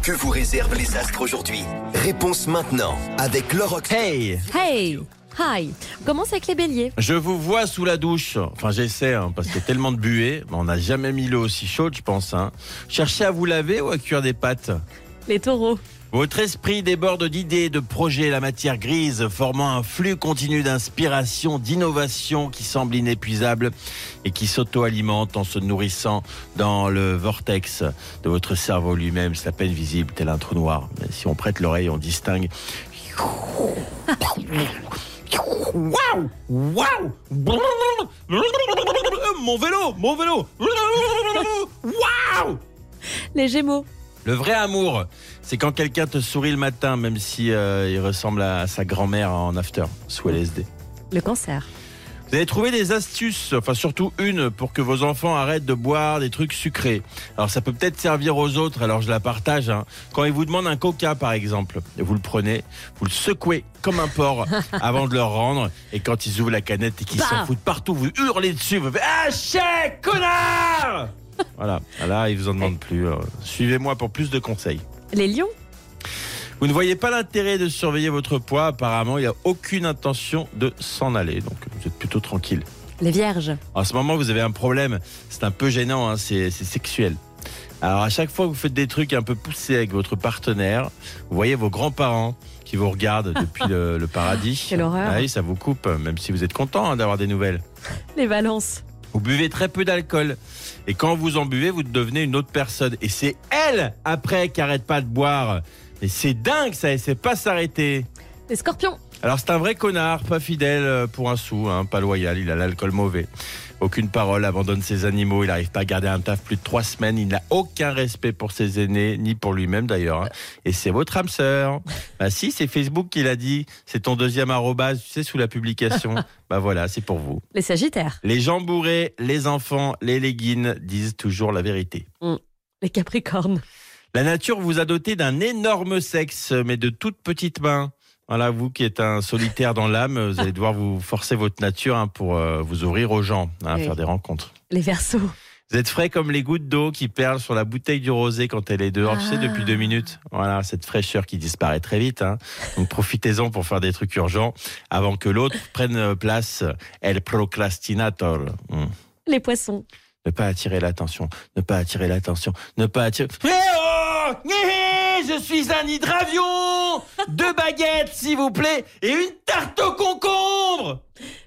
Que vous réservent les astres aujourd'hui? Réponse maintenant avec l'horoscope. Hey, Hi. On commence avec les béliers. je vous vois sous la douche. Enfin, j'essaie, parce qu'il y a tellement de buée. On n'a jamais mis l'eau aussi chaude, je pense. Cherchez à vous laver ou à cuire des pâtes. Les taureaux. Votre esprit déborde d'idées, de projets, la matière grise, formant un flux continu d'inspiration, d'innovation qui semble inépuisable et qui s'auto-alimente en se nourrissant dans le vortex de votre cerveau lui-même. C'est à peine visible, tel un trou noir. Mais si on prête l'oreille, on distingue. Waouh! Waouh! Mon vélo! Waouh! Les gémeaux. Le vrai amour, c'est quand quelqu'un te sourit le matin, même si il ressemble à sa grand-mère en after, sous LSD. Le cancer. Vous avez trouvé des astuces, enfin surtout une, pour que vos enfants arrêtent de boire des trucs sucrés. Alors ça peut peut-être servir aux autres, alors je la partage. Quand ils vous demandent un coca par exemple, vous le prenez, vous le secouez comme un porc avant de leur rendre. Et quand ils ouvrent la canette et qu'ils s'en foutent partout, vous hurlez dessus, vous faites « Ah, chèque, connard !» Voilà, là ils vous en demandent plus. Suivez-moi pour plus de conseils. Les lions. Vous ne voyez pas l'intérêt de surveiller votre poids. Apparemment, il n'y a aucune intention de s'en aller. Donc, vous êtes plutôt tranquille. Les vierges. En ce moment, vous avez un problème. C'est un peu gênant, c'est sexuel. Alors, à chaque fois que vous faites des trucs un peu poussés avec votre partenaire, vous voyez vos grands-parents qui vous regardent depuis le paradis. Quelle horreur. Oui, ça vous coupe, même si vous êtes content d'avoir des nouvelles. Les balances. Vous buvez très peu d'alcool. Et quand vous en buvez, vous devenez une autre personne. Et c'est elle, après, qui arrête pas de boire. Mais c'est dingue, ça, et c'est pas s'arrêter. Les scorpions. Alors, c'est un vrai connard, pas fidèle pour un sou, pas loyal, il a l'alcool mauvais. Aucune parole, abandonne ses animaux, il n'arrive pas à garder un taf plus de 3 semaines, il n'a aucun respect pour ses aînés, ni pour lui-même d'ailleurs. Et c'est votre âme sœur. Bah si, c'est Facebook qui l'a dit, c'est ton deuxième arrobase, tu sais, sous la publication. Bah voilà, c'est pour vous. Les sagittaires. Les gens bourrés, les enfants, les leggings disent toujours la vérité. Les capricornes. La nature vous a doté d'un énorme sexe, mais de toutes petites mains. Voilà, vous qui êtes un solitaire dans l'âme, vous allez devoir vous forcer votre nature pour vous ouvrir aux gens, faire des rencontres. Les verseaux. Vous êtes frais comme les gouttes d'eau qui perlent sur la bouteille du rosé quand elle est dehors, tu sais, depuis 2 minutes. Voilà, cette fraîcheur qui disparaît très vite. Donc profitez-en pour faire des trucs urgents avant que l'autre prenne place. El procrastinator. Les poissons. Ne pas attirer l'attention. Ne pas attirer. Je suis un hydravion. 2 baguettes, s'il vous plaît, et une tarte au concombre.